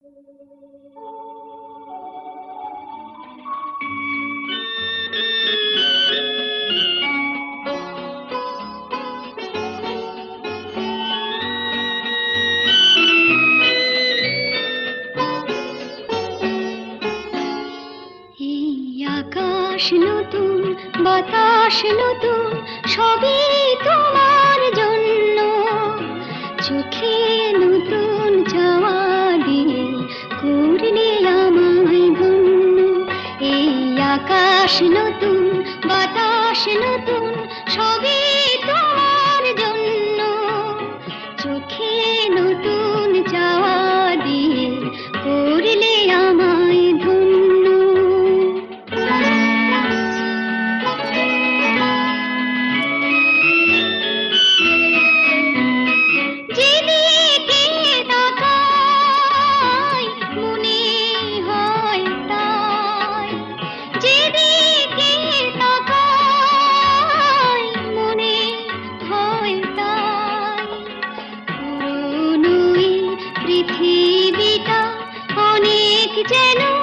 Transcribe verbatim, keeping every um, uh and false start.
আকাশ নতুন, বাতাস নতুন, সবই তোমার জন্য। চোখে নতুন চাওয়া দিয়ে করলে আমায় ধন্য। এই আকাশ নতুন, বাতাস নতুন, সবই তোমার জন্য। চোখে নতুন চাওয়া দিয়ে করলে আমায় ধন্য। পৃথিবীটা অনেক যেন